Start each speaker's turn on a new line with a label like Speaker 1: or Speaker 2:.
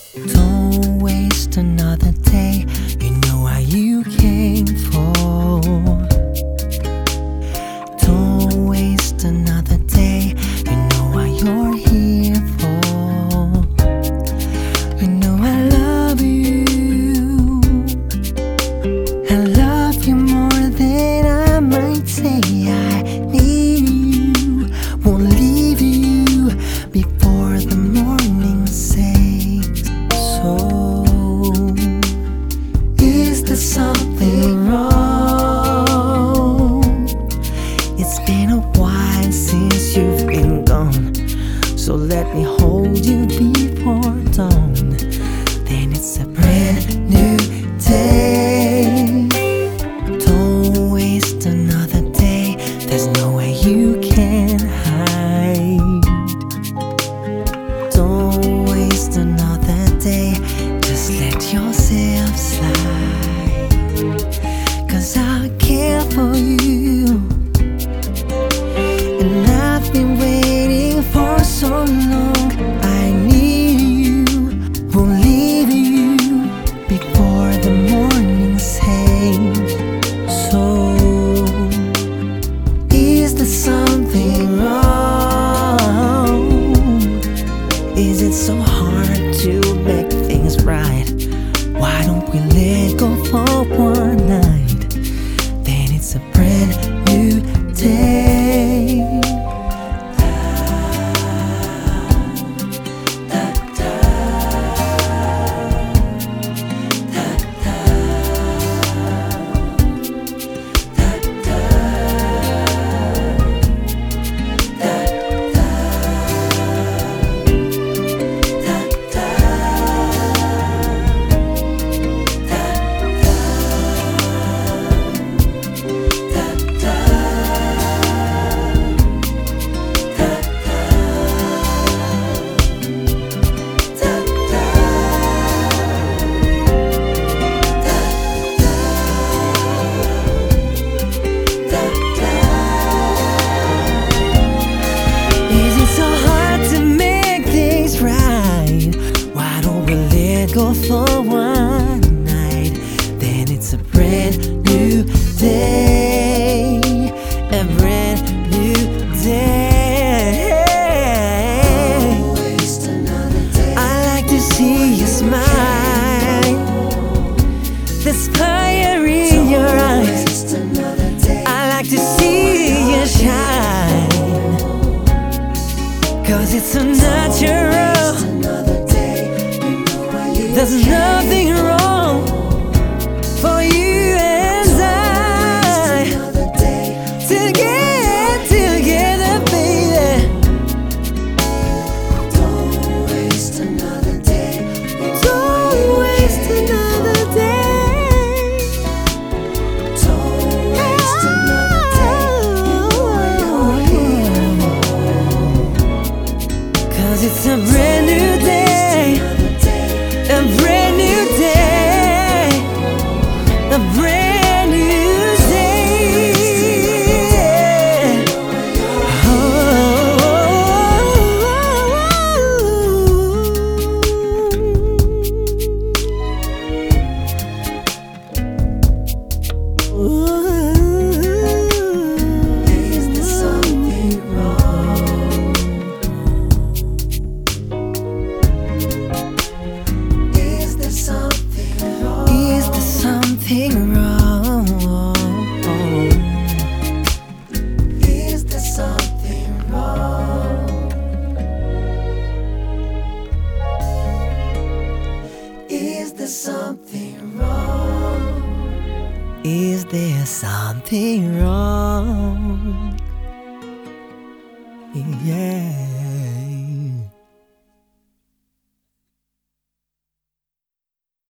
Speaker 1: Don't waste another day. You know what you came for. Don't waste another day. You know what you're here for. You know I love you. I love you more than I might say. I need you. Won't leave you before the morning says so. Is there something wrong? It's been a while since you've been gone, so let me hold you before dawn. Then it's a brand new day. Don't waste another day. There's no way you can hide. Don't waste another day. Just let yourself slide. 'Cause I care for you, and I've been waiting for so long. I need you. Won't leave you before the morning says so. Is there something wrong? Is it so hard to make things right? Why don't we let go for one night? Then it's a brand new day. Go for one night, then it's a brand new day, a brand new day. Waste another day. I like to see you smile, there's fire in your eyes. I like to see you shine, 'cause it's so natural. There's nothing wrong for you and I to get together, baby. Don't waste another day. Don't waste another day. Don't waste another day. You know 'cause it's a brand new day. A brand new day, a brand new day. Oh, is there something wrong? Is there something wrong? Is there something wrong? Is there something wrong? Is there something wrong? Is there something wrong? Yeah.